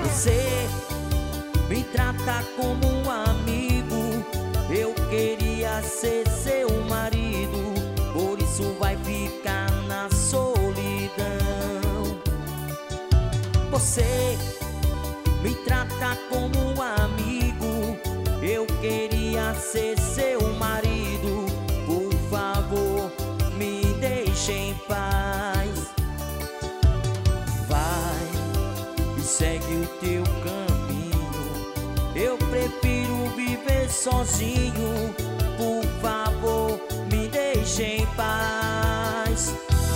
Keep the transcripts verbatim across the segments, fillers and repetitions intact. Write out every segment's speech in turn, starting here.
Você me trata como um amigo, eu queria ser seu marido, por isso vai ficar na solidão. Você me trata como um amigo, eu queria ser seu marido, por favor, me deixe em paz. Vai e segue o teu caminho, eu prefiro viver sozinho, por favor, me deixe em paz.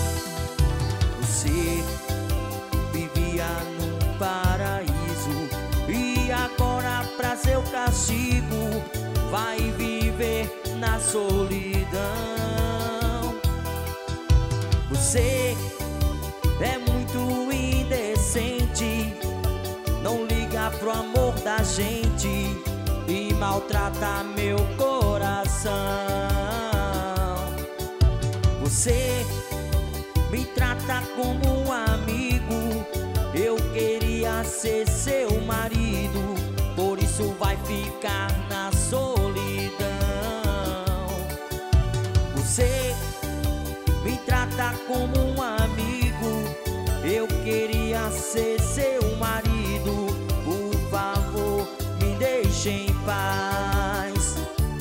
Você vivia num paraíso e agora, pra seu castigo, vai viver na solidão. Você é muito indecente, não liga pro amor da gente e maltrata meu coração. Você me trata como um amigo, eu queria ser seu marido, por isso vai ficar na solidão. Você me trata como um amigo, eu queria ser seu marido, por favor, me deixe em paz.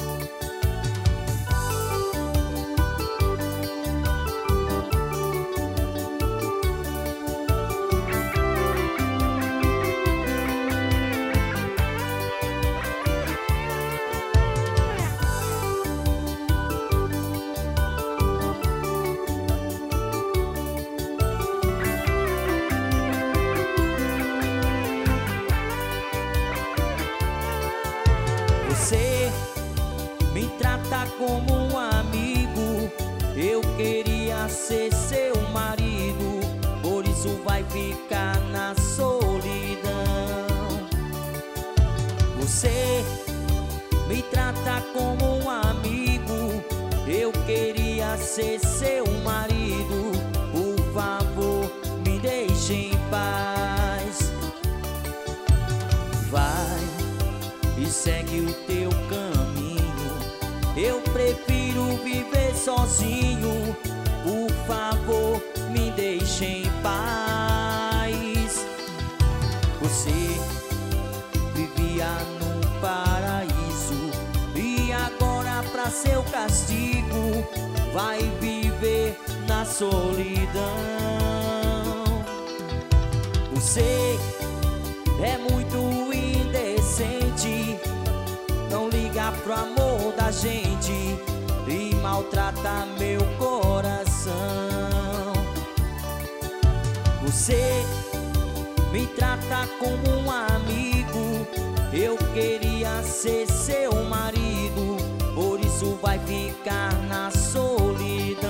Você me trata como um amigo, eu queria ser seu marido, por isso vai ficar na solidão. Você me trata como um amigo, eu queria ser seu marido, por favor, me deixe em paz. Vai e segue o teu caminho, eu prefiro viver sozinho, por favor, me deixe em paz. Você vivia num paraíso e agora, pra seu castigo, vai viver na solidão. Você é muito indecente, não liga pro amor da gente e maltrata meu coração. Você me trata como um amigo, eu queria ser seu marido, por isso vai ficar na solidão.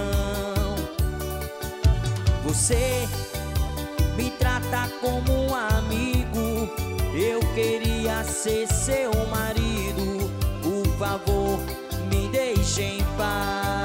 Você me trata como um amigo, eu queria ser seu marido, por favor, me deixe em paz.